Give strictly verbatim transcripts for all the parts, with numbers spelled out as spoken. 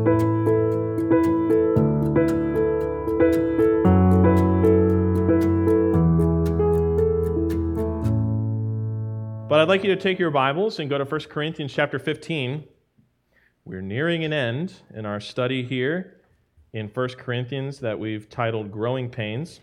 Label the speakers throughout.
Speaker 1: But I'd like you to take your Bibles and go to First Corinthians chapter fifteen. We're nearing an end in our study here in First Corinthians that we've titled Growing Pains.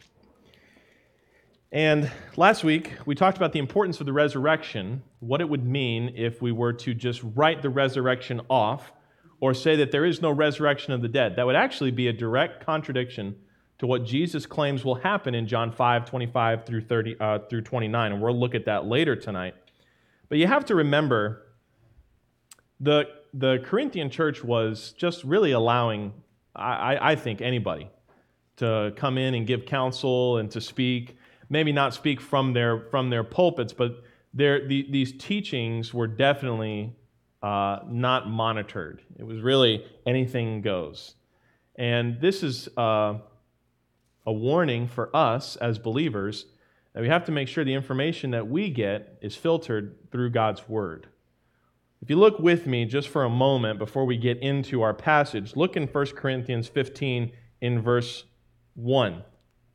Speaker 1: And last week, we talked about the importance of the resurrection, what it would mean if we were to just write the resurrection off or say that there is no resurrection of the dead. That would actually be a direct contradiction to what Jesus claims will happen in John five, twenty-five through thirty uh, through twenty-nine, and we'll look at that later tonight. But you have to remember, the the Corinthian church was just really allowing, I, I think, anybody to come in and give counsel and to speak. Maybe not speak from their from their pulpits, but their the, these teachings were definitely uh, not monitored. It was really anything goes. And this is uh, a warning for us as believers that we have to make sure the information that we get is filtered through God's Word. If you look with me just for a moment before we get into our passage, look in First Corinthians fifteen in verse one.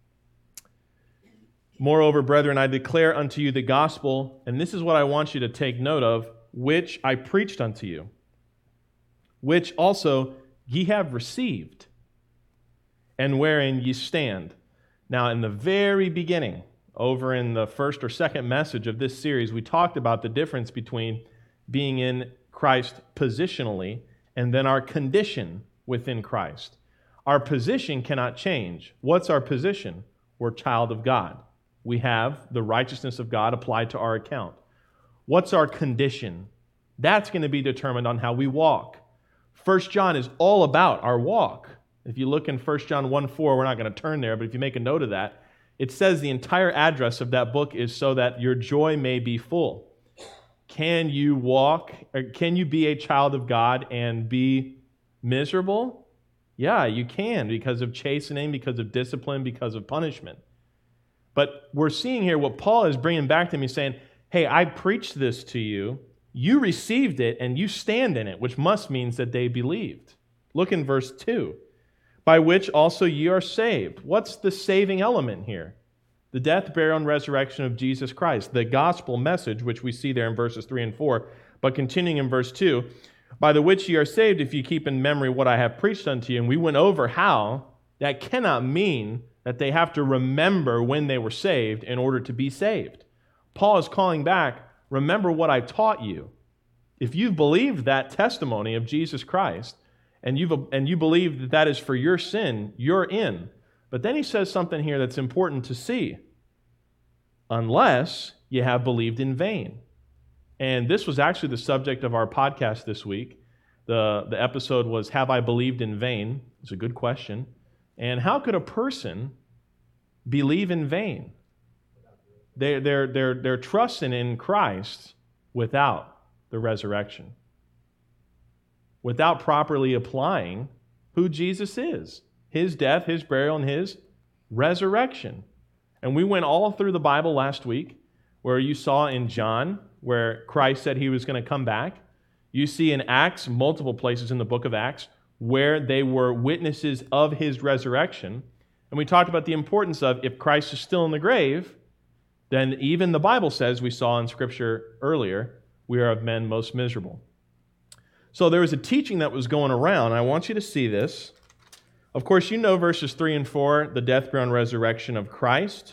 Speaker 1: Moreover, brethren, I declare unto you the gospel, and this is what I want you to take note of, which I preached unto you, which also ye have received, and wherein ye stand. Now, in the very beginning, over in the first or second message of this series, we talked about the difference between being in Christ positionally and then our condition within Christ. Our position cannot change. What's our position? We're a child of God. We have the righteousness of God applied to our account. What's our condition? That's going to be determined on how we walk. First John is all about our walk. If you look in First John one four, we're not going to turn there, but if you make a note of that, it says the entire address of that book is so that your joy may be full. Can you walk, or can you be a child of God and be miserable? Yeah, you can, because of chastening, because of discipline, because of punishment. But we're seeing here what Paul is bringing back to me, saying, hey, I preached this to you, you received it, and you stand in it, which must means that they believed. Look in verse two. By which also ye are saved. What's the saving element here? The death, burial, and resurrection of Jesus Christ. The gospel message, which we see there in verses three and four. But continuing in verse two, by the which ye are saved, if you keep in memory what I have preached unto you. And we went over how that cannot mean that they have to remember when they were saved in order to be saved. Paul is calling back, remember what I taught you. If you've believed that testimony of Jesus Christ, and you've and you believe that that is for your sin, you're in. But then he says something here that's important to see. Unless you have believed in vain. And this was actually the subject of our podcast this week. The, the episode was, Have I Believed in Vain? It's a good question. And how could a person believe in vain? They're, they're, they're, they're trusting in Christ without the resurrection. Without properly applying who Jesus is. His death, His burial, and His resurrection. And we went all through the Bible last week, where you saw in John, where Christ said He was going to come back. You see in Acts, multiple places in the book of Acts, where they were witnesses of His resurrection. And we talked about the importance of, if Christ is still in the grave, then even the Bible says, we saw in Scripture earlier, we are of men most miserable. So there was a teaching that was going around, and I want you to see this. Of course, you know verses three and four, the death, burial, and resurrection of Christ.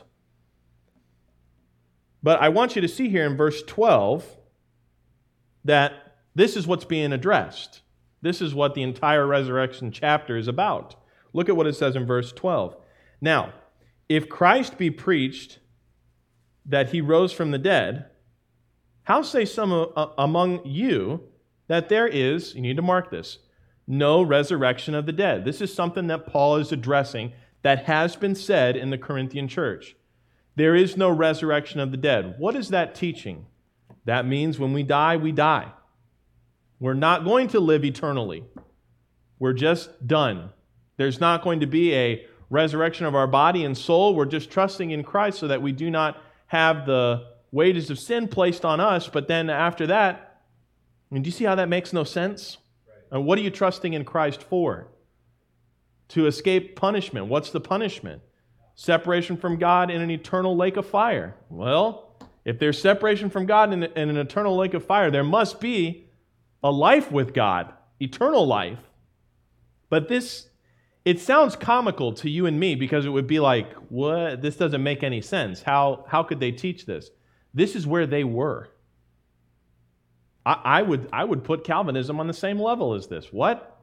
Speaker 1: But I want you to see here in verse twelve that this is what's being addressed. This is what the entire resurrection chapter is about. Look at what it says in verse twelve. Now, if Christ be preached that He rose from the dead, how say some among you that there is, you need to mark this, no resurrection of the dead? This is something that Paul is addressing that has been said in the Corinthian church. There is no resurrection of the dead. What is that teaching? That means when we die, we die. We're not going to live eternally. We're just done. There's not going to be a resurrection of our body and soul. We're just trusting in Christ so that we do not have the wages of sin placed on us, but then after that, I mean, do you see how that makes no sense?
Speaker 2: Right.
Speaker 1: And what are you trusting in Christ for? To escape punishment. What's the punishment? Separation from God in an eternal lake of fire. Well, if there's separation from God in in an eternal lake of fire, there must be a life with God, eternal life. But this, it sounds comical to you and me because it would be like, what? This doesn't make any sense. How, how could they teach this? This is where they were. I, I would, I would put Calvinism on the same level as this. What?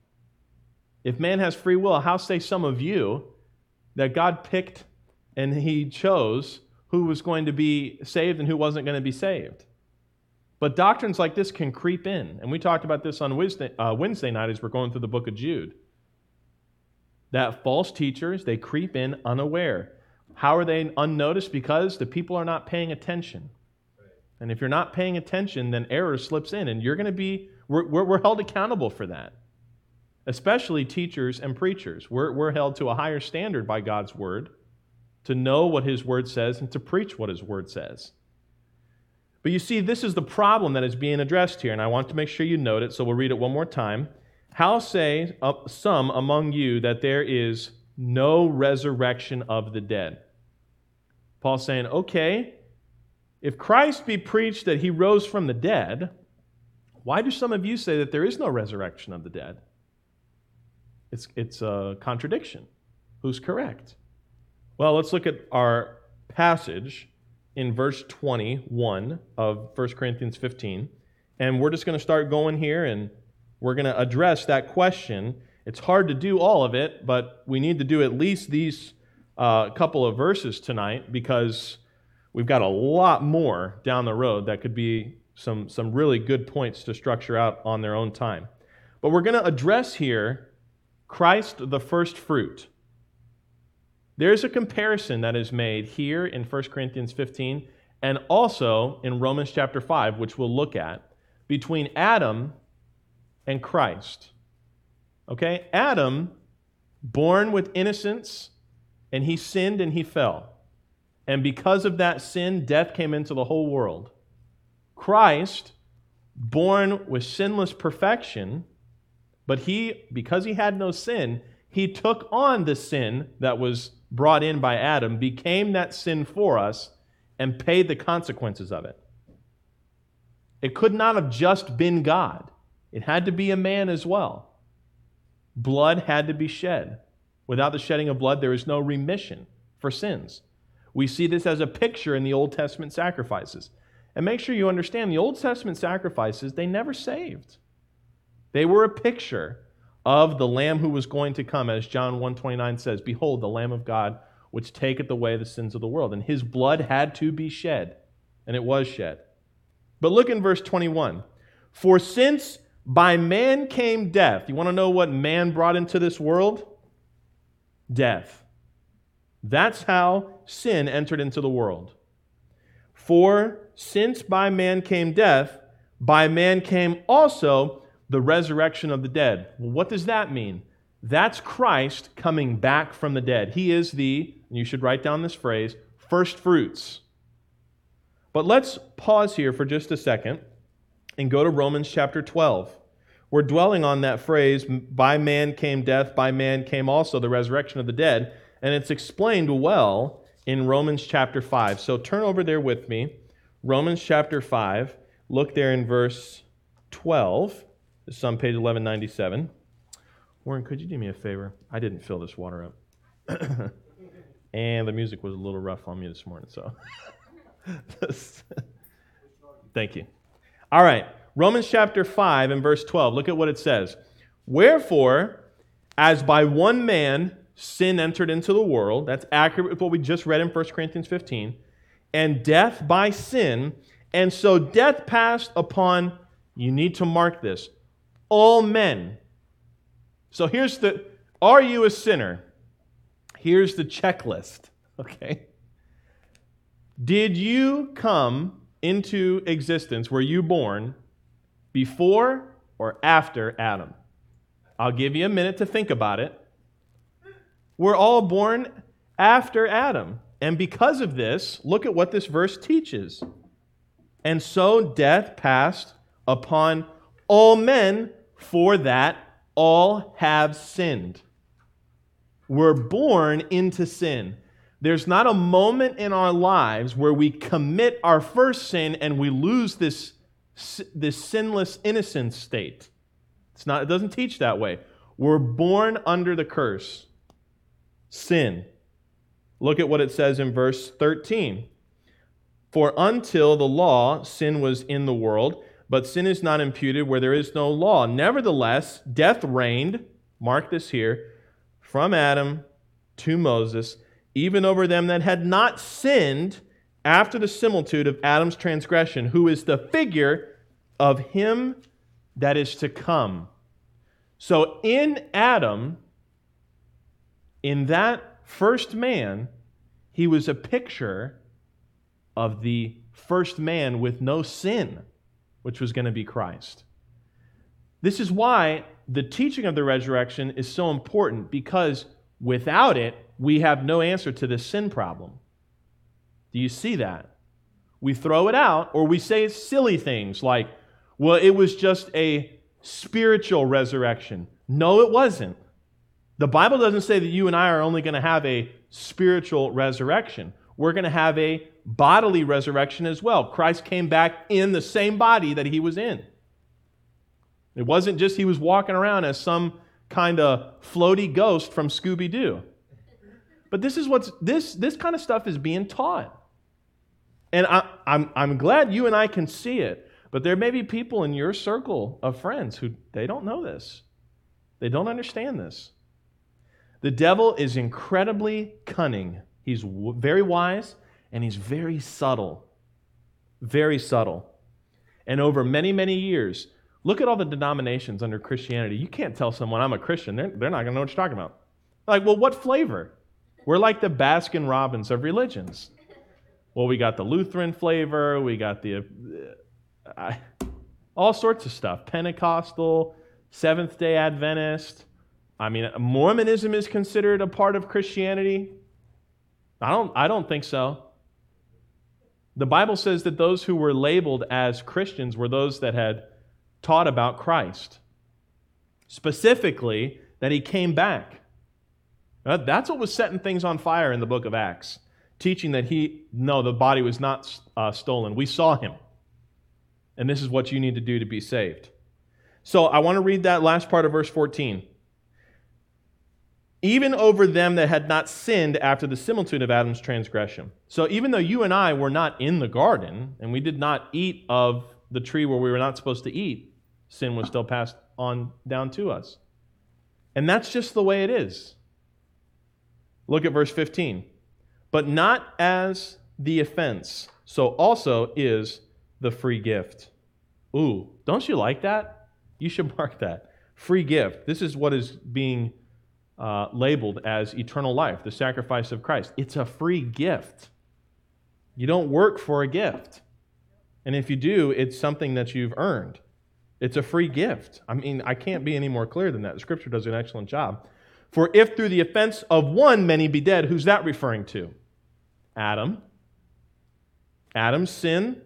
Speaker 1: If man has free will, how say some of you that God picked and he chose who was going to be saved and who wasn't going to be saved? But doctrines like this can creep in. And we talked about this on Wednesday, uh, Wednesday night as we're going through the book of Jude. That false teachers, they creep in unaware. How are they unnoticed? Because the people are not paying attention. And if you're not paying attention, then error slips in. And you're going to be, we're, we're, we're held accountable for that. Especially teachers and preachers. We're, we're held to a higher standard by God's word to know what his word says and to preach what his word says. But you see, this is the problem that is being addressed here, and I want to make sure you note it, so we'll read it one more time. How say some among you that there is no resurrection of the dead? Paul's saying, okay, if Christ be preached that he rose from the dead, why do some of you say that there is no resurrection of the dead? It's, it's a contradiction. Who's correct? Well, let's look at our passage in verse twenty-one of First Corinthians fifteen. And we're just going to start going here, and we're going to address that question. It's hard to do all of it, but we need to do at least these uh, couple of verses tonight because we've got a lot more down the road that could be some, some really good points to structure out on their own time. But we're going to address here Christ the first fruit. There's a comparison that is made here in First Corinthians fifteen and also in Romans chapter five, which we'll look at, between Adam and Christ. Okay? Adam, born with innocence, and he sinned and he fell. And because of that sin, death came into the whole world. Christ, born with sinless perfection, but he, because he had no sin, he took on the sin that was brought in by Adam, became that sin for us, and paid the consequences of it. It could not have just been God. It had to be a man as well. Blood had to be shed. Without the shedding of blood, there is no remission for sins. We see this as a picture in the Old Testament sacrifices. And make sure you understand, the Old Testament sacrifices, they never saved. They were a picture of the Lamb who was going to come, as John one twenty-nine says, "Behold, the Lamb of God, which taketh away the sins of the world." And his blood had to be shed, and it was shed. But look in verse twenty-one. "For since by man came death," you want to know what man brought into this world? Death. That's how sin entered into the world. "For since by man came death, by man came also the resurrection of the dead." Well, what does that mean? That's Christ coming back from the dead. He is the, and you should write down this phrase, first fruits. But let's pause here for just a second and go to Romans chapter twelve. We're dwelling on that phrase, by man came death, by man came also the resurrection of the dead, and it's explained well in Romans chapter five. So turn over there with me. Romans chapter five, look there in verse twelve. This is on page eleven ninety-seven. Warren, could you do me a favor? I didn't fill this water up. And the music was a little rough on me this morning, so. Thank you. All right, Romans chapter five and verse twelve. Look at what it says. "Wherefore, as by one man sin entered into the world," that's accurate with what we just read in First Corinthians fifteen, "and death by sin, and so death passed upon," you need to mark this, "all men." So here's the, are you a sinner? Here's the checklist, okay? Did you come into existence, were you born before or after Adam? I'll give you a minute to think about it. We're all born after Adam. And because of this, look at what this verse teaches. "And so death passed upon all men, For that all have sinned. We're born into sin. There's not a moment in our lives where we commit our first sin and we lose this, this sinless innocence state. It's not, it doesn't teach that way. We're born under the curse. Sin. Look at what it says in verse thirteen. For until the law, sin was in the world, but sin is not imputed where there is no law. Nevertheless, death reigned, mark this here, from Adam to Moses, even over them that had not sinned after the similitude of Adam's transgression, who is the figure of him that is to come. So in Adam, in that first man, he was a picture of the first man with no sin, which was going to be Christ. This is why the teaching of the resurrection is so important, because without it, we have no answer to this sin problem. Do you see that? We throw it out, or we say silly things like, well, it was just a spiritual resurrection. No, it wasn't. The Bible doesn't say that you and I are only going to have a spiritual resurrection. We're going to have a bodily resurrection as well. Christ came back in the same body that he was in. It wasn't just he was walking around as some kind of floaty ghost from Scooby-Doo. But this is what's this this kind of stuff is being taught. And I, I'm I'm glad you and I can see it. But there may be people in your circle of friends who they don't know this. They don't understand this. The devil is incredibly cunning. He's w- very wise, and he's very subtle. Very subtle. And over many, many years, look at all the denominations under Christianity. You can't tell someone, I'm a Christian. They're, they're not going to know what you're talking about. Like, well, what flavor? We're like the Baskin-Robbins of religions. Well, we got the Lutheran flavor. We got the... Uh, I, all sorts of stuff. Pentecostal, Seventh-day Adventist. I mean, Mormonism is considered a part of Christianity. I don't, I don't think so. The Bible says that those who were labeled as Christians were those that had taught about Christ. Specifically, that he came back. That's what was setting things on fire in the book of Acts. Teaching that he, no, the body was not uh, stolen. We saw him. And this is what you need to do to be saved. So I want to read that last part of verse fourteen. Even over them that had not sinned after the similitude of Adam's transgression. So even though you and I were not in the garden, and we did not eat of the tree where we were not supposed to eat, sin was still passed on down to us. And that's just the way it is. Look at verse fifteen. But not as the offense, so also is the free gift. Ooh, don't you like that? You should mark that. Free gift. This is what is being uh, labeled as eternal life, the sacrifice of Christ. It's a free gift. You don't work for a gift. And if you do, it's something that you've earned. It's a free gift. I mean, I can't be any more clear than that. The Scripture does an excellent job. For if through the offense of one many be dead, who's that referring to? Adam. Adam's sin.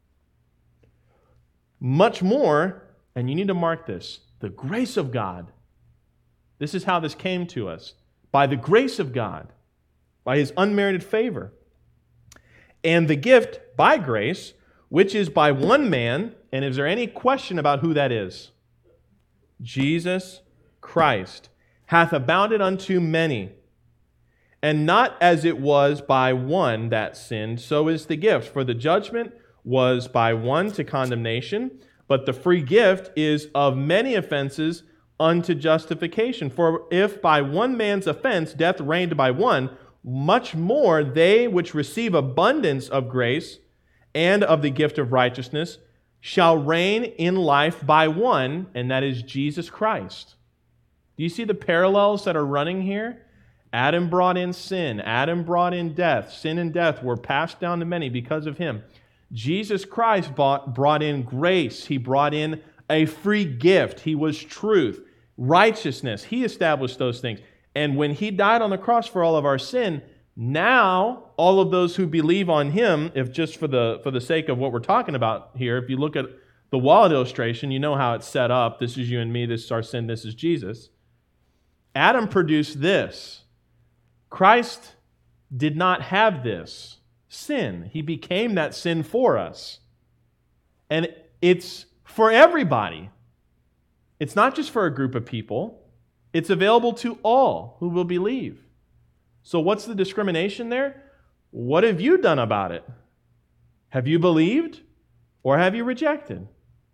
Speaker 1: Much more, and you need to mark this, the grace of God. This is how this came to us. By the grace of God. By his unmerited favor. And the gift by grace, which is by one man, and is there any question about who that is? Jesus Christ. Hath abounded unto many. And not as it was by one that sinned, so is the gift. For the judgment was by one to condemnation, but the free gift is of many offenses unto justification. For if by one man's offense death reigned by one, much more they which receive abundance of grace and of the gift of righteousness shall reign in life by one, and that is Jesus Christ. Do you see the parallels that are running here? Adam brought in sin. Adam brought in death. Sin and death were passed down to many because of him. Jesus Christ brought, brought in grace. He brought in a free gift. He was truth, righteousness. He established those things. And when he died on the cross for all of our sin, now all of those who believe on him, if just for the for the sake of what we're talking about here, if you look at The wallet illustration, you know how it's set up. This is you and me, this is our sin, this is Jesus. Adam produced this. Christ did not have this sin. He became that sin for us. And it's for everybody. It's not just for a group of people. It's available to all who will believe. So what's the discrimination there? What have you done about it? Have you believed or have you rejected?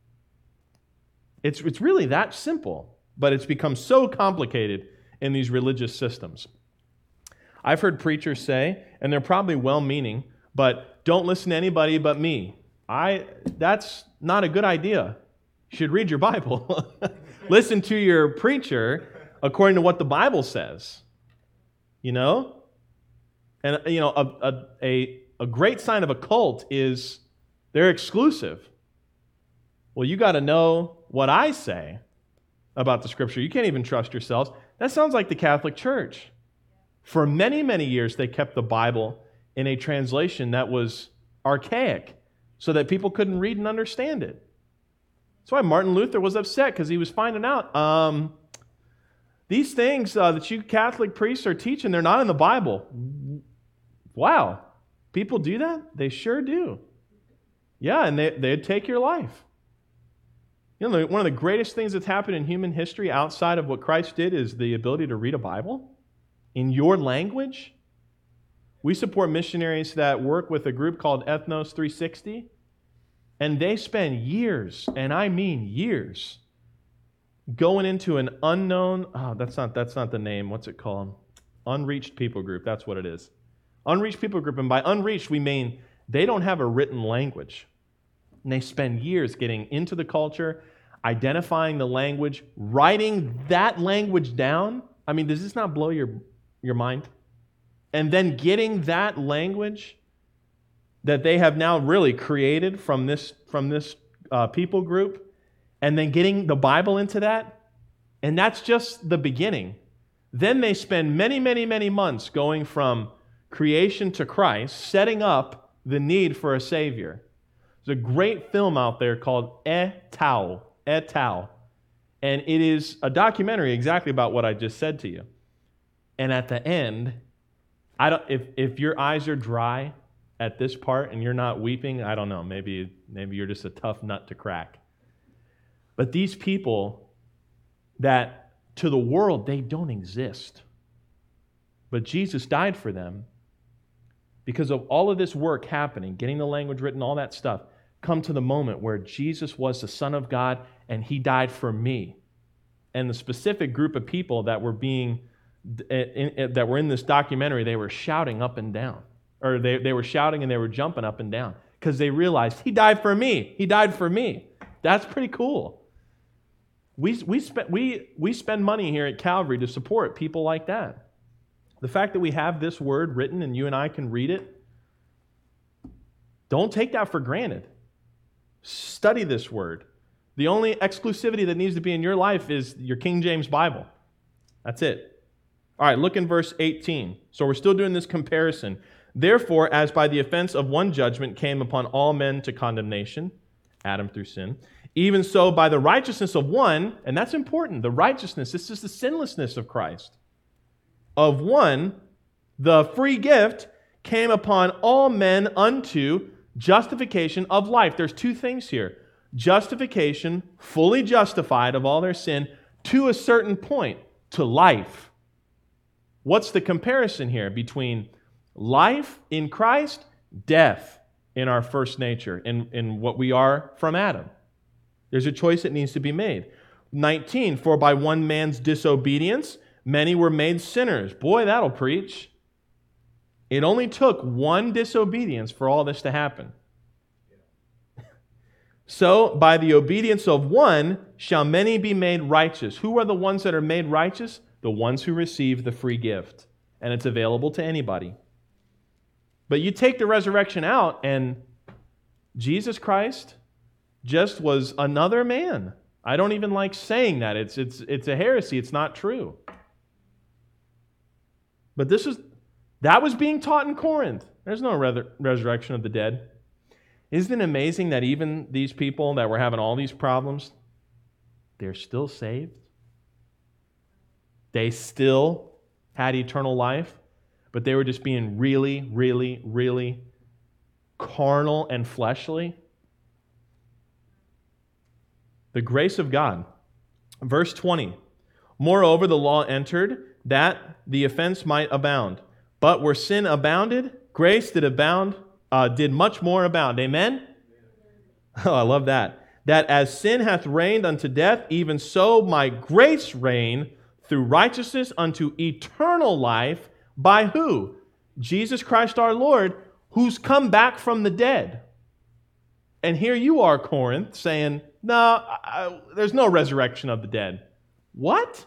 Speaker 1: It's, it's really that simple, but it's become so complicated in these religious systems. I've heard preachers say, and they're probably well-meaning, but don't listen to anybody but me. I that's not a good idea. You should read your Bible. Listen to your preacher according to what the Bible says. You know? And, you know, a, a, a, a great sign of a cult is they're exclusive. Well, you got to know what I say about the Scripture. You can't even trust yourselves. That sounds like the Catholic Church. For many, many years, they kept the Bible in a translation that was archaic so that people couldn't read and understand it. That's why Martin Luther was upset, because he was finding out, um, these things uh, that you Catholic priests are teaching, they're not in the Bible. Wow. People do that? They sure do. Yeah, and they, they'd take your life. You know, one of the greatest things that's happened in human history outside of what Christ did is the ability to read a Bible in your language. We support missionaries that work with a group called Ethnos three sixty, and they spend years, and I mean years, going into an unknown, oh, that's not, that's not the name, what's it called? Unreached people group, that's what it is. Unreached people group, and by unreached we mean they don't have a written language. And they spend years getting into the culture, identifying the language, writing that language down. I mean, does this not blow your, your mind? And then getting that language that they have now really created from this, from this uh, people group, and then getting the Bible into that, and that's just the beginning. Then they spend many, many, many months going from creation to Christ, setting up the need for a Savior. There's a great film out there called Etau, Etau, and it is a documentary exactly about what I just said to you. And at the end, I don't. If if your eyes are dry at this part and you're not weeping, I don't know. Maybe maybe you're just a tough nut to crack. But these people that to the world they don't exist, but Jesus died for them. Because of all of this work happening, getting the language written, all that stuff, come to the moment where Jesus was the Son of God and He died for me. And the specific group of people that were being in, in, that were in this documentary, they were shouting up and down. Or they, they were shouting and they were jumping up and down because they realized He died for me. He died for me. That's pretty cool. We, we, spend, we, we spend money here at Calvary to support people like that. The fact that we have this word written and you and I can read it, don't take that for granted. Study this word. The only exclusivity that needs to be in your life is your King James Bible. That's it. All right, look in verse eighteen. So we're still doing this comparison. Therefore, as by the offense of one judgment came upon all men to condemnation, Adam through sin, even so by the righteousness of one, and that's important, the righteousness, this is the sinlessness of Christ, of one, the free gift came upon all men unto justification of life. There's two things here. Justification, fully justified of all their sin, to a certain point, to life. What's the comparison here between life in Christ, death in our first nature, in, in what we are from Adam? There's a choice that needs to be made. nineteen, for by one man's disobedience, many were made sinners. Boy, that'll preach. It only took one disobedience for all this to happen. So, by the obedience of one shall many be made righteous. Who are the ones that are made righteous? The ones who receive the free gift. And it's available to anybody. But you take the resurrection out, and Jesus Christ just was another man. I don't even like saying that. It's, it's, it's a heresy. It's not true. But this is that was being taught in Corinth. There's no re- resurrection of the dead. Isn't it amazing that even these people that were having all these problems, they're still saved? They still had eternal life, but they were just being really, really, really carnal and fleshly. The grace of God. Verse twenty. Moreover, the law entered that the offense might abound. But where sin abounded, grace did abound, uh, did much more abound. Amen? Oh, I love that. That as sin hath reigned unto death, even so my grace reign through righteousness unto eternal life. By who? Jesus Christ our Lord, who's come back from the dead. And here you are, Corinth, saying, no, I, there's no resurrection of the dead. What?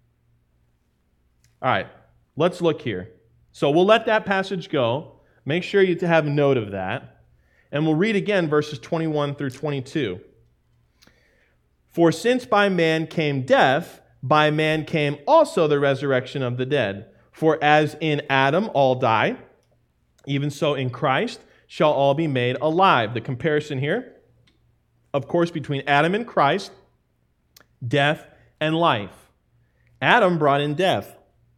Speaker 1: All right, let's look here. So we'll let that passage go. Make sure you have note of that. And we'll read again verses twenty-one through twenty-two. For since by man came death, by man came also the resurrection of the dead. For as in Adam all die, even so in Christ shall all be made alive. The comparison here, of course, between Adam and Christ, death and life. Adam brought in death.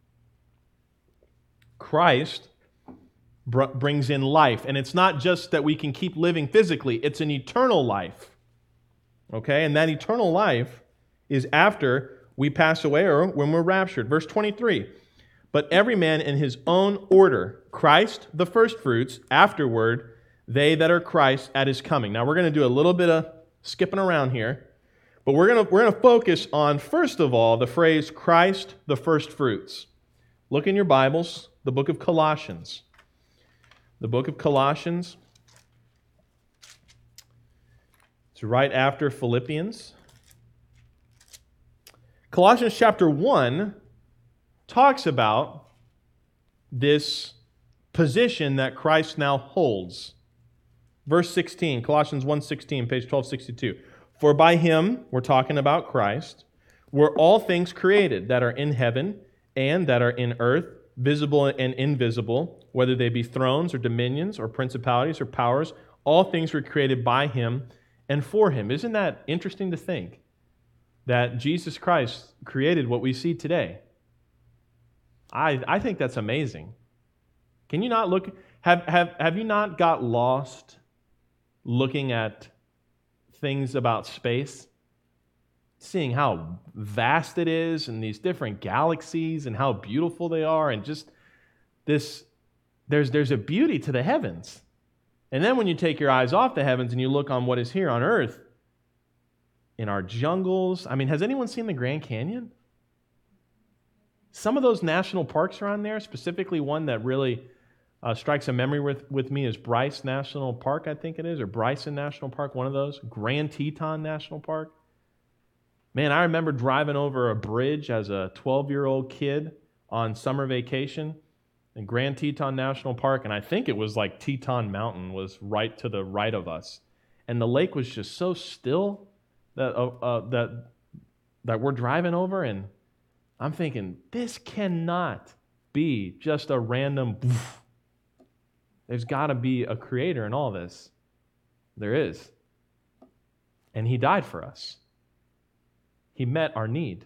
Speaker 1: Christ br- brings in life. And it's not just that we can keep living physically, it's an eternal life. Okay? And that eternal life is after we pass away or when we're raptured. Verse twenty-three. But every man in his own order, Christ the firstfruits, afterward they that are Christ at his coming. Now we're going to do a little bit of skipping around here, but we're going to we're going to focus on, first of all, the phrase Christ the firstfruits. Look in your Bibles, the book of Colossians. The book of Colossians. It's right after Philippians. Colossians chapter one talks about this position that Christ now holds. Verse sixteen, Colossians one sixteen, page twelve sixty-two. For by him, we're talking about Christ, were all things created that are in heaven and that are in earth, visible and invisible, whether they be thrones or dominions or principalities or powers, all things were created by him and for him. Isn't that interesting to think? That Jesus Christ created what we see today. I, I think that's amazing. Can you not look, have, have, have you not got lost looking at things about space? Seeing how vast it is and these different galaxies and how beautiful they are and just this, there's, there's a beauty to the heavens. And then when you take your eyes off the heavens and you look on what is here on earth, in our jungles, I mean, has anyone seen the Grand Canyon? Some of those national parks around there, specifically one that really uh, strikes a memory with, with me is Bryce National Park, I think it is, or Bryson National Park, one of those. Grand Teton National Park. Man, I remember driving over a bridge as a twelve-year-old kid on summer vacation in Grand Teton National Park, and I think it was like Teton Mountain was right to the right of us. And the lake was just so still that uh, uh, that that we're driving over, and I'm thinking, this cannot be just a random, poof. There's got to be a creator in all this. There is. And he died for us. He met our need.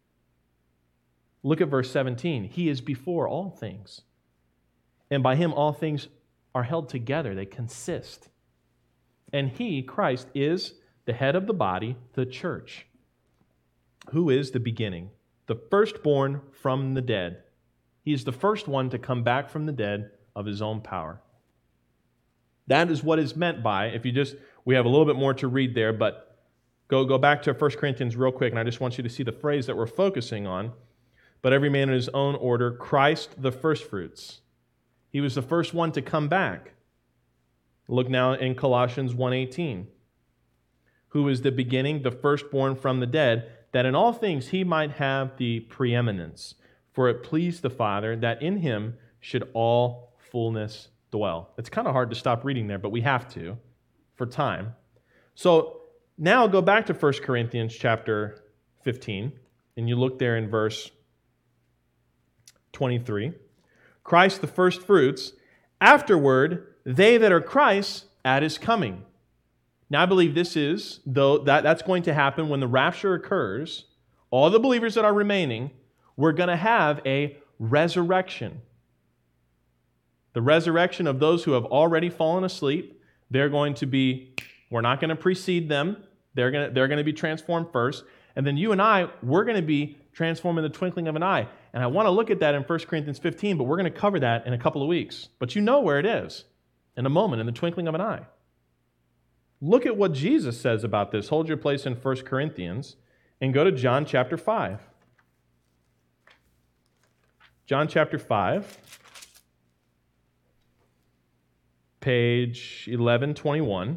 Speaker 1: Look at verse seventeen. He is before all things. And by him all things are held together. They consist. And he, Christ, is the head of the body, the church, who is the beginning, the firstborn from the dead. He is the first one to come back from the dead of his own power. That is what is meant by, if you just, we have a little bit more to read there, but go, go back to First Corinthians real quick, and I just want you to see the phrase that we're focusing on. But every man in his own order, Christ the firstfruits. He was the first one to come back. Look now in Colossians one eighteen. Who is the beginning, the firstborn from the dead, that in all things he might have the preeminence. For it pleased the Father that in him should all fullness dwell. It's kind of hard to stop reading there, but we have to for time. So now go back to First Corinthians chapter fifteen, and you look there in verse twenty-three. Christ the firstfruits, afterward they that are Christ at his coming. Now I believe this is, though, that, that's going to happen when the rapture occurs. All the believers that are remaining, we're going to have a resurrection. The resurrection of those who have already fallen asleep. They're going to be, we're not going to precede them. They're going to, they're going to be transformed first. And then you and I, we're going to be transformed in the twinkling of an eye. And I want to look at that in First Corinthians fifteen, but we're going to cover that in a couple of weeks. But you know where it is in a moment, in the twinkling of an eye. Look at what Jesus says about this. Hold your place in First Corinthians and go to John chapter five. John chapter five, page eleven twenty-one.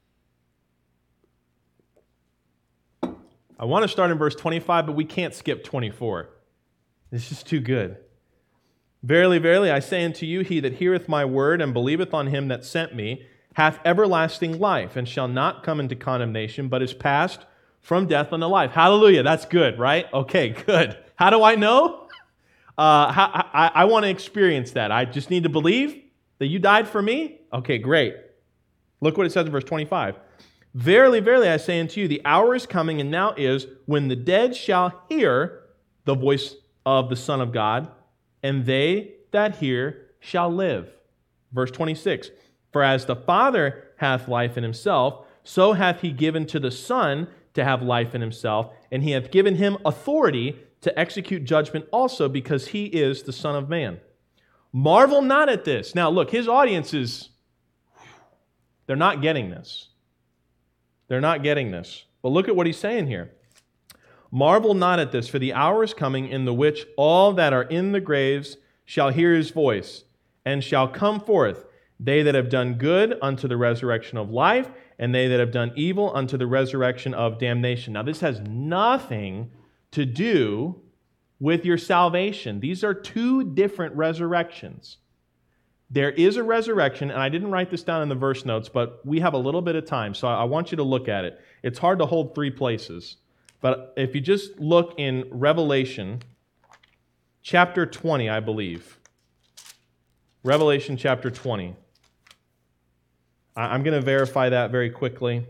Speaker 1: I want to start in verse twenty-five, but we can't skip twenty-four. This is too good. Verily, verily, I say unto you, he that heareth my word and believeth on him that sent me hath everlasting life, and shall not come into condemnation, but is passed from death unto life. Hallelujah. That's good, right? Okay, good. How do I know? Uh, how, I, I want to experience that. I just need to believe that you died for me? Okay, great. Look what it says in verse twenty-five. Verily, verily, I say unto you, the hour is coming, and now is, when the dead shall hear the voice of the Son of God, and they that hear shall live. Verse twenty-six. For as the Father hath life in himself, so hath he given to the Son to have life in himself, and he hath given him authority to execute judgment also, because he is the Son of Man. Marvel not at this. Now look, his audience is, they're not getting this. They're not getting this. But look at what he's saying here. Marvel not at this, for the hour is coming in the which all that are in the graves shall hear his voice, and shall come forth, they that have done good unto the resurrection of life, and they that have done evil unto the resurrection of damnation. Now this has nothing to do with your salvation. These are two different resurrections. There is a resurrection, and I didn't write this down in the verse notes, but we have a little bit of time, so I want you to look at it. It's hard to hold three places. But if you just look in Revelation chapter twenty, I believe. Revelation chapter twenty. I'm going to verify that very quickly.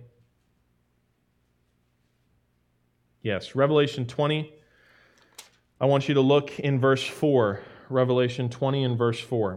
Speaker 1: Yes, Revelation twenty. I want you to look in verse four. Revelation twenty and verse four.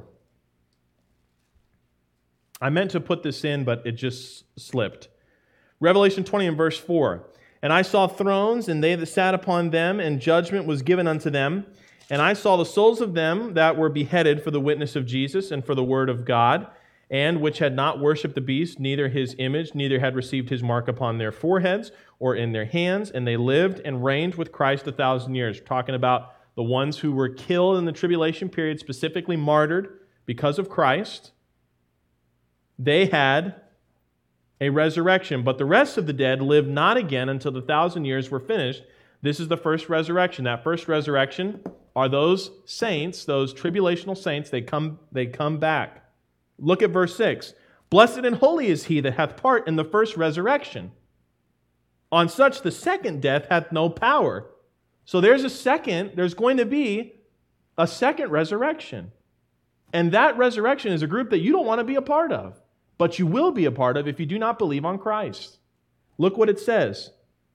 Speaker 1: I meant to put this in, but it just slipped. Revelation twenty and verse four. And I saw thrones, and they that sat upon them, and judgment was given unto them. And I saw the souls of them that were beheaded for the witness of Jesus and for the word of God, and which had not worshipped the beast, neither his image, neither had received his mark upon their foreheads or in their hands, and they lived and reigned with Christ a thousand years. We're talking about the ones who were killed in the tribulation period, specifically martyred because of Christ. They had a resurrection, but the rest of the dead lived not again until the thousand years were finished. This is the first resurrection. That first resurrection are those saints, those tribulational saints. They come, they come back. Look at verse six. Blessed and holy is he that hath part in the first resurrection. On such the second death hath no power. So there's a second, there's going to be a second resurrection. And that resurrection is a group that you don't want to be a part of, but you will be a part of if you do not believe on Christ. Look what it says.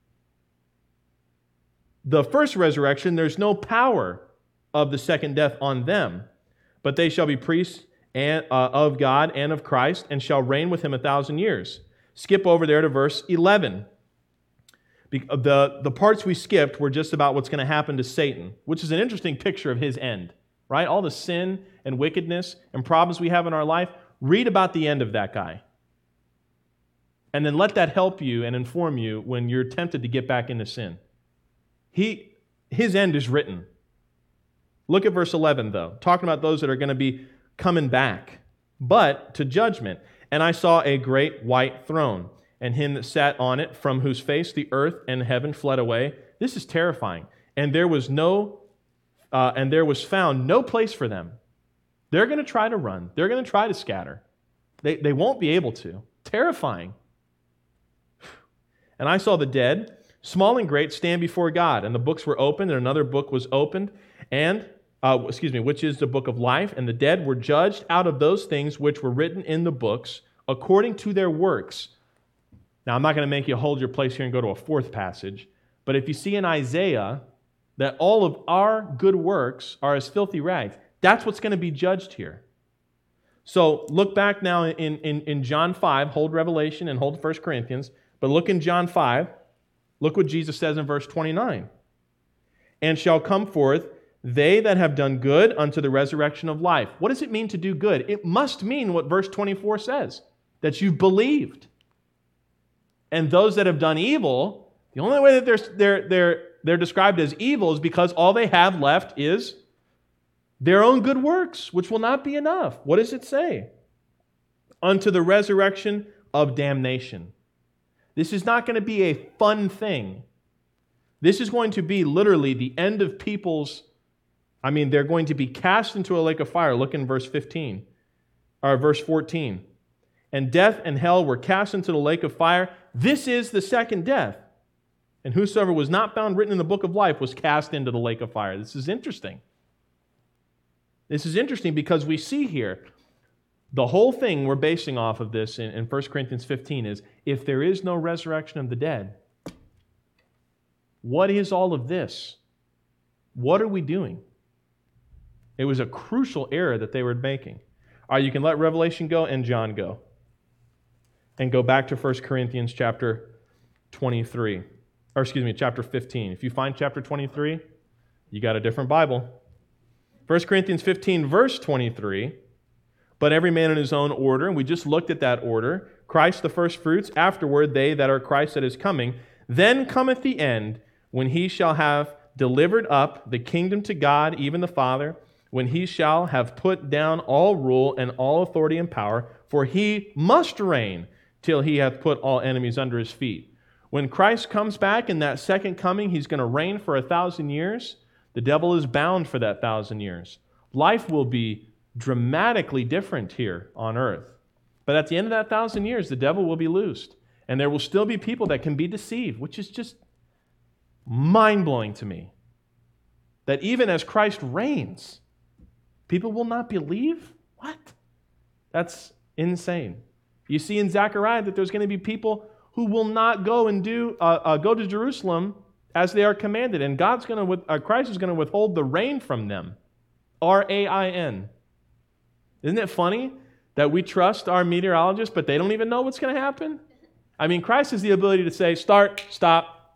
Speaker 1: The first resurrection, there's no power of the second death on them, but they shall be priests and, uh, of God and of Christ, and shall reign with him a thousand years. Skip over there to verse eleven. The, the parts we skipped were just about what's going to happen to Satan, which is an interesting picture of his end, right? All the sin and wickedness and problems we have in our life, read about the end of that guy. And then let that help you and inform you when you're tempted to get back into sin. He, his end is written. Look at verse eleven, though, talking about those that are going to be coming back, but to judgment. And I saw a great white throne, and him that sat on it, from whose face the earth and heaven fled away. This is terrifying. And there was no, uh, and there was found no place for them. They're going to try to run. They're going to try to scatter. They, they won't be able to. Terrifying. And I saw the dead, small and great, stand before God. And the books were opened, and another book was opened, and, uh, excuse me, which is the book of life. And the dead were judged out of those things which were written in the books according to their works. Now, I'm not going to make you hold your place here and go to a fourth passage, but if you see in Isaiah that all of our good works are as filthy rags, that's what's going to be judged here. So look back now in, in, in John five, hold Revelation and hold First Corinthians, but look in John five, look what Jesus says in verse twenty-nine. And shall come forth they that have done good unto the resurrection of life. What does it mean to do good? It must mean what verse twenty-four says, that you've believed. And those that have done evil, the only way that they're, they're, they're, they're described as evil is because all they have left is their own good works, which will not be enough. What does it say? Unto the resurrection of damnation. This is not going to be a fun thing. This is going to be literally the end of people's, I mean, they're going to be cast into a lake of fire. Look in verse fifteen, or verse fourteen. And death and hell were cast into the lake of fire. This is the second death. And whosoever was not found written in the book of life was cast into the lake of fire. This is interesting. This is interesting because we see here, the whole thing we're basing off of this in, in First Corinthians fifteen is, if there is no resurrection of the dead, what is all of this? What are we doing? It was a crucial error that they were making. All right, you can let Revelation go and John go. And go back to First Corinthians chapter twenty-three. Or excuse me, chapter fifteen. If you find chapter twenty-three, you got a different Bible. First Corinthians fifteen, verse twenty-three. But every man in his own order, and we just looked at that order. Christ the first fruits, afterward they that are Christ that is coming. Then cometh the end, when he shall have delivered up the kingdom to God, even the Father, when he shall have put down all rule and all authority and power, for he must reign till he hath put all enemies under his feet. When Christ comes back in that second coming, he's going to reign for a thousand years. The devil is bound for that thousand years. Life will be dramatically different here on earth. But at the end of that thousand years, the devil will be loosed. And there will still be people that can be deceived, which is just mind-blowing to me. That even as Christ reigns, people will not believe? What? That's insane. You see in Zechariah that there's going to be people who will not go and do uh, uh, go to Jerusalem as they are commanded, and God's going to, uh, Christ is going to withhold the rain from them. R A I N. Isn't it funny that we trust our meteorologists, but they don't even know what's going to happen? I mean, Christ has the ability to say, start, stop,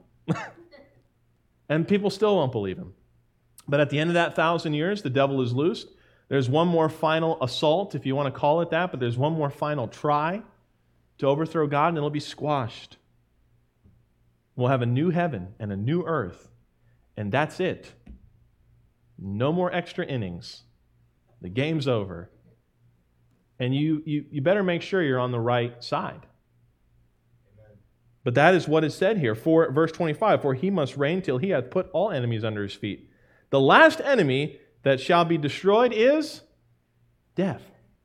Speaker 1: and people still won't believe him. But at the end of that thousand years, the devil is loosed. There's one more final assault, if you want to call it that, but there's one more final try to overthrow God, and it'll be squashed. We'll have a new heaven and a new earth, and that's it. No more extra innings. The game's over. And you, you, you better make sure you're on the right side. Amen. But that is what is said here. For verse twenty-five, for he must reign till he hath put all enemies under his feet. The last enemy that shall be destroyed is death.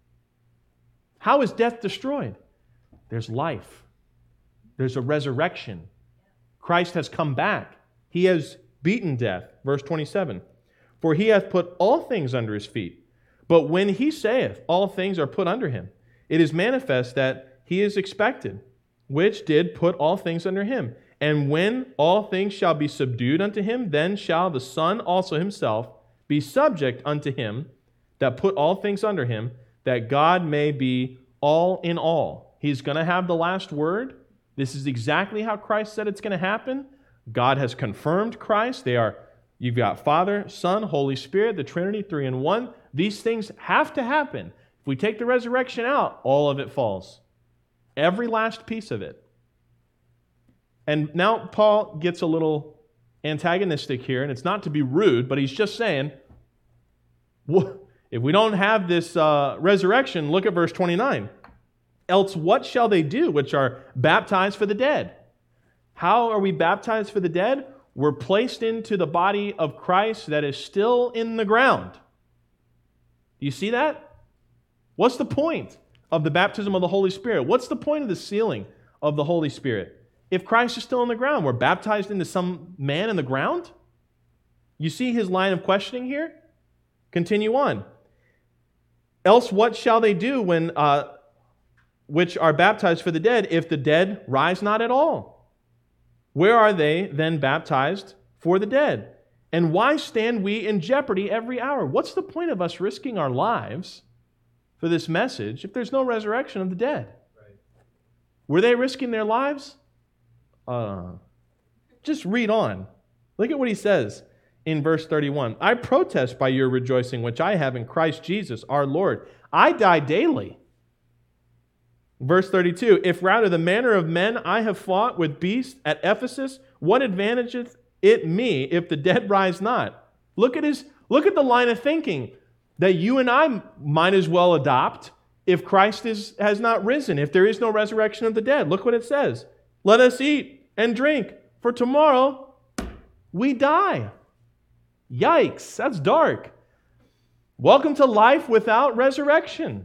Speaker 1: How is death destroyed? There's life. There's a resurrection. Christ has come back. He has beaten death. Verse twenty-seven. For he hath put all things under his feet. But when he saith, all things are put under him, it is manifest that he is expected, which did put all things under him. And when all things shall be subdued unto him, then shall the Son also himself be subject unto him that put all things under him, that God may be all in all. He's going to have the last word. This is exactly how Christ said it's going to happen. God has confirmed Christ. They are, you've got Father, Son, Holy Spirit, the Trinity, three in one. These things have to happen. If we take the resurrection out, all of it falls. Every last piece of it. And now Paul gets a little antagonistic here, and it's not to be rude, but he's just saying, if we don't have this uh, resurrection, look at verse twenty-nine. Else what shall they do which are baptized for the dead? How are we baptized for the dead? We're placed into the body of Christ that is still in the ground. Do you see that? What's the point of the baptism of the Holy Spirit? What's the point of the sealing of the Holy Spirit? If Christ is still in the ground, we're baptized into some man in the ground? You see his line of questioning here? Continue on. Else what shall they do when uh, which are baptized for the dead, if the dead rise not at all? Where are they then baptized for the dead? And why stand we in jeopardy every hour? What's the point of us risking our lives for this message if there's no resurrection of the dead? Right. Were they risking their lives? Uh, just read on. Look at what he says in verse thirty-one. I protest by your rejoicing, which I have in Christ Jesus our Lord. I die daily. Verse thirty-two, if rather the manner of men I have fought with beasts at Ephesus, what advantageth it me if the dead rise not? Look at his, look at the line of thinking that you and I might as well adopt if Christ is, has not risen, if there is no resurrection of the dead. Look what it says. Let us eat and drink, for tomorrow we die. Yikes, that's dark. Welcome to life without resurrection.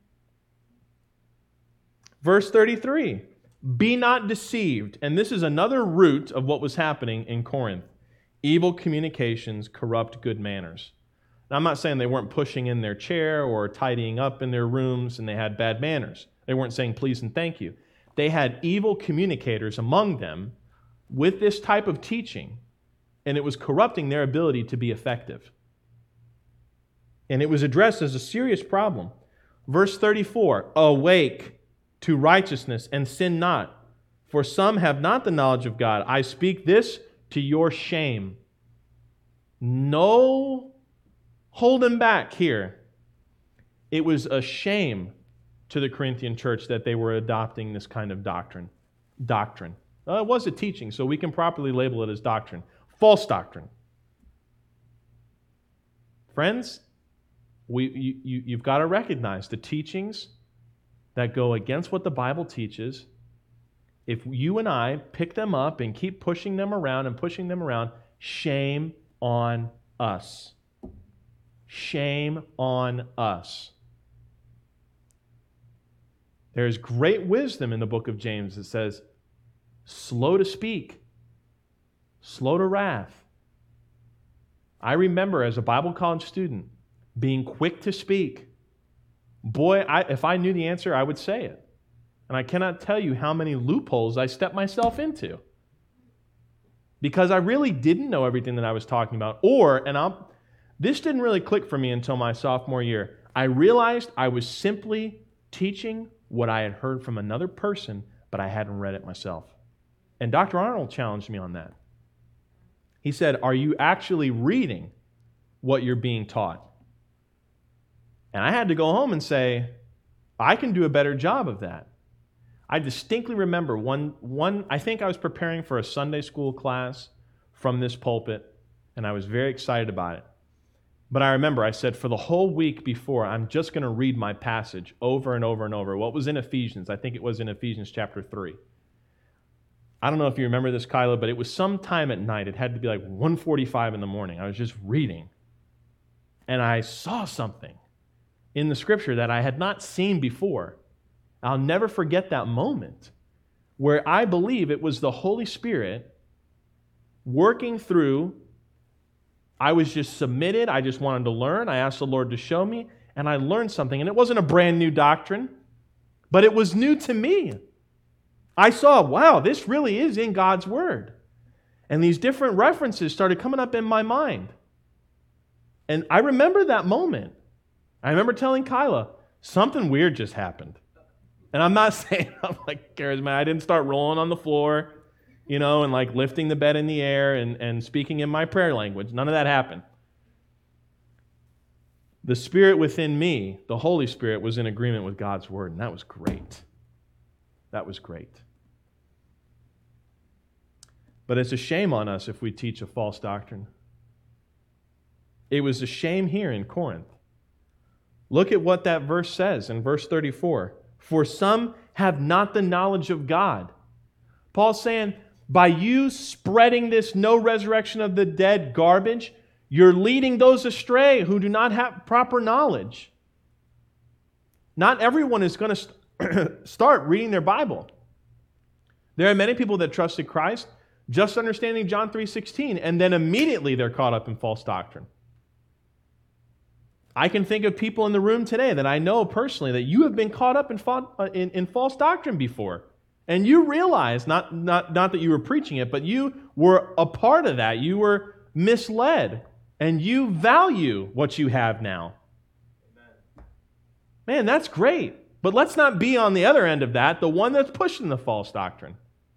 Speaker 1: Verse thirty-three, be not deceived. And this is another root of what was happening in Corinth. Evil communications corrupt good manners. Now, I'm not saying they weren't pushing in their chair or tidying up in their rooms and they had bad manners. They weren't saying please and thank you. They had evil communicators among them with this type of teaching, and it was corrupting their ability to be effective. And it was addressed as a serious problem. Verse thirty-four, awake to righteousness and sin not, for some have not the knowledge of God. I speak this to your shame. No holding back here. It was a shame to the Corinthian church that they were adopting this kind of doctrine. Doctrine. Well, it was a teaching, so we can properly label it as doctrine. False doctrine. Friends, we, you, you, you've got to recognize the teachings that go against what the Bible teaches. If you and I pick them up and keep pushing them around and pushing them around, shame on us. Shame on us. There is great wisdom in the book of James that says, slow to speak, slow to wrath. I remember as a Bible college student being quick to speak. Boy, I, if I knew the answer, I would say it. And I cannot tell you how many loopholes I stepped myself into because I really didn't know everything that I was talking about. Or, and I'm, this didn't really click for me until my sophomore year. I realized I was simply teaching what I had heard from another person, but I hadn't read it myself. And Doctor Arnold challenged me on that. He said, are you actually reading what you're being taught? And I had to go home and say, I can do a better job of that. I distinctly remember one, one, I think I was preparing for a Sunday school class from this pulpit, and I was very excited about it. But I remember I said for the whole week before, I'm just going to read my passage over and over and over. What was in Ephesians? I think it was in Ephesians chapter three. I don't know if you remember this, Kyla, but it was sometime at night. It had to be like one forty-five in the morning. I was just reading, and I saw something in the scripture that I had not seen before. I'll never forget that moment where I believe it was the Holy Spirit working through. I was just submitted. I just wanted to learn. I asked the Lord to show me, and I learned something. And it wasn't a brand new doctrine, but it was new to me. I saw, wow, this really is in God's Word. And these different references started coming up in my mind. And I remember that moment. I remember telling Kyla, something weird just happened. And I'm not saying I'm like charismatic. I didn't start rolling on the floor, you know, and like lifting the bed in the air and, and speaking in my prayer language. None of that happened. The Spirit within me, the Holy Spirit, was in agreement with God's Word, and that was great. That was great. But it's a shame on us if we teach a false doctrine. It was a shame here in Corinth. Look at what that verse says in verse thirty-four. For some have not the knowledge of God. Paul's saying, by you spreading this no resurrection of the dead garbage, you're leading those astray who do not have proper knowledge. Not everyone is going to start reading their Bible. There are many people that trusted Christ just understanding John three sixteen, and then immediately they're caught up in false doctrine. I can think of people in the room today that I know personally that you have been caught up in, fa- in, in false doctrine before. And you realize, not, not, not that you were preaching it, but you were a part of that. You were misled. And you value what you have now. Amen. Man, that's great. But let's not be on the other end of that, the one that's pushing the false doctrine.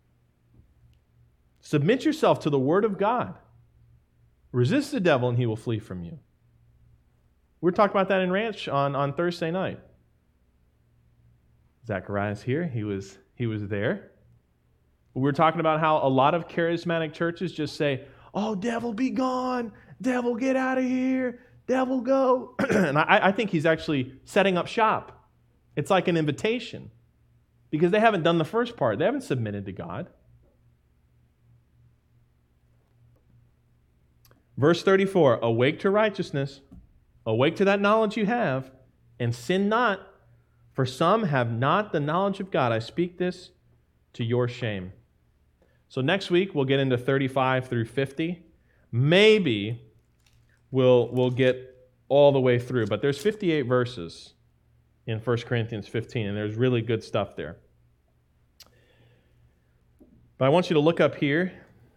Speaker 1: Submit yourself to the Word of God. Resist the devil and he will flee from you. We were talking about that in Ranch on, on Thursday night. Zachariah's here. He was, he was there. We were talking about how a lot of charismatic churches just say, oh, devil, be gone. Devil, get out of here. Devil, go. And I, I think he's actually setting up shop. It's like an invitation because they haven't done the first part. They haven't submitted to God. Verse thirty-four, awake to righteousness, awake to that knowledge you have, and sin not, for some have not the knowledge of God. I speak this to your shame. So next week we'll get into thirty-five through fifty. Maybe we'll, we'll get all the way through, but there's fifty-eight verses in First Corinthians fifteen, and there's really good stuff there. But I want you to look up here,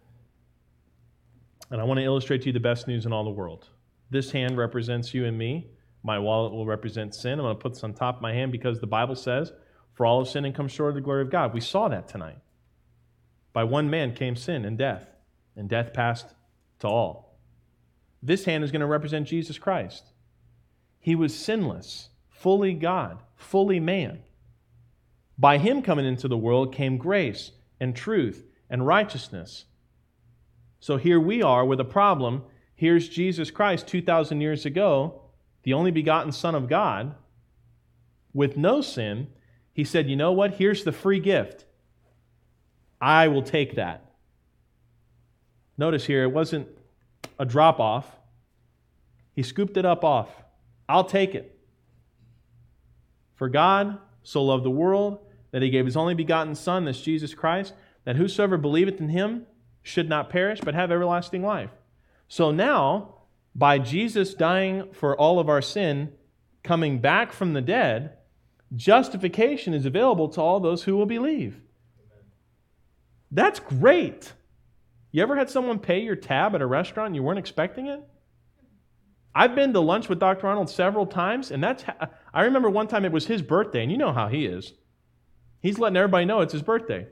Speaker 1: and I want to illustrate to you the best news in all the world. This hand represents you and me. My wallet will represent sin. I'm going to put this on top of my hand because the Bible says, for all have sinned and come short of the glory of God. We saw that tonight. By one man came sin and death, and death passed to all. This hand is going to represent Jesus Christ. He was sinless, fully God, fully man. By him coming into the world came grace and truth and righteousness. So here we are with a problem. Here's Jesus Christ two thousand years ago, the only begotten Son of God, with no sin. He said, you know what? Here's the free gift. I will take that. Notice here, it wasn't a drop-off. He scooped it up off. I'll take it. For God so loved the world that he gave his only begotten Son, this Jesus Christ, that whosoever believeth in him should not perish, but have everlasting life. So now, by Jesus dying for all of our sin, coming back from the dead, justification is available to all those who will believe. Amen. That's great. You ever had someone pay your tab at a restaurant and you weren't expecting it? I've been to lunch with Doctor Arnold several times, and that's ha- I remember one time it was his birthday, and you know how he is. He's letting everybody know it's his birthday.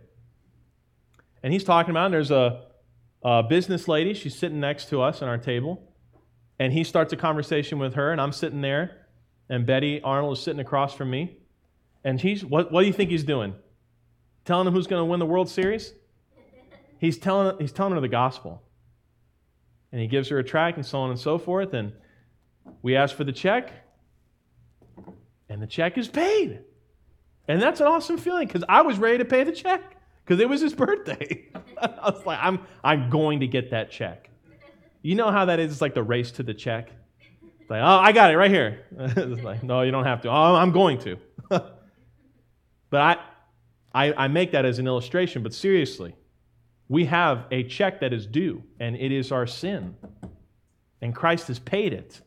Speaker 1: And he's talking about, and there's a, a business lady, she's sitting next to us at our table, and he starts a conversation with her, and I'm sitting there, and Betty Arnold is sitting across from me, and he's, what, what do you think he's doing? Telling him who's going to win the World Series? He's telling, he's telling her the gospel. And he gives her a tract and so on and so forth, and we ask for the check, and the check is paid. And that's an awesome feeling, because I was ready to pay the check. Because it was his birthday. I was like, I'm I'm going to get that check. You know how that is? It's like the race to the check. It's like, oh, I got it right here. It's like, no, you don't have to. Oh, I'm going to. But I, I I make that as an illustration. But seriously, we have a check that is due, and it is our sin. And Christ has paid it.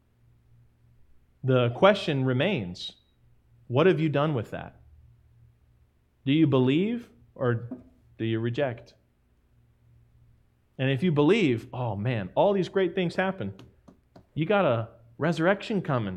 Speaker 1: The question remains, what have you done with that? Do you believe? Or do you reject? And if you believe, oh man, all these great things happen. You got a resurrection coming.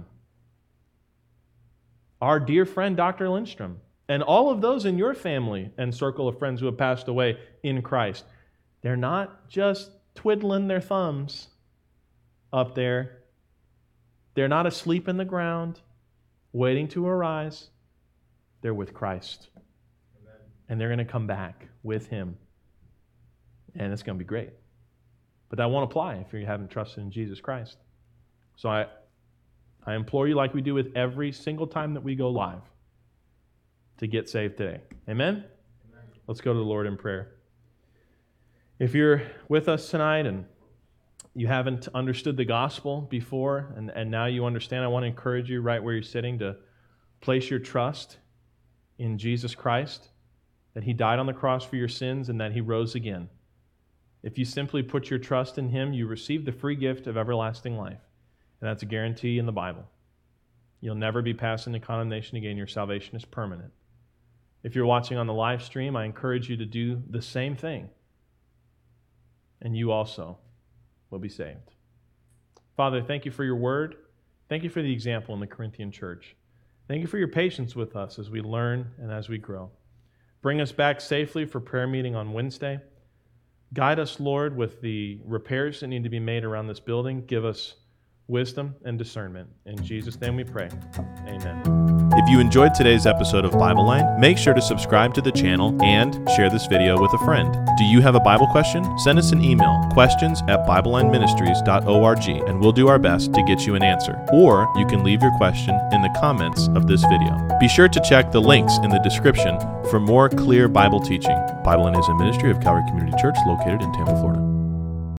Speaker 1: Our dear friend, Doctor Lindstrom, and all of those in your family and circle of friends who have passed away in Christ, they're not just twiddling their thumbs up there. They're not asleep in the ground, waiting to arise. They're with Christ. And they're going to come back with him. And it's going to be great. But that won't apply if you haven't trusted in Jesus Christ. So I, I implore you, like we do with every single time that we go live, to get saved today. Amen? Amen. Let's go to the Lord in prayer. If you're with us tonight and you haven't understood the gospel before, and, and now you understand, I want to encourage you right where you're sitting to place your trust in Jesus Christ, that he died on the cross for your sins and that he rose again. If you simply put your trust in him, you receive the free gift of everlasting life. And that's a guarantee in the Bible. You'll never be passed into condemnation again. Your salvation is permanent. If you're watching on the live stream, I encourage you to do the same thing. And you also will be saved. Father, thank you for your word. Thank you for the example in the Corinthian church. Thank you for your patience with us as we learn and as we grow. Bring us back safely for prayer meeting on Wednesday. Guide us, Lord, with the repairs that need to be made around this building. Give us wisdom and discernment. In Jesus' name we pray. Amen.
Speaker 2: If you enjoyed today's episode of Bible Line, make sure to subscribe to the channel and share this video with a friend. Do you have a Bible question? Send us an email, questions at bible line ministries dot org, and we'll do our best to get you an answer. Or you can leave your question in the comments of this video. Be sure to check the links in the description for more clear Bible teaching. Bible Line is a ministry of Calvary Community Church located in Tampa, Florida.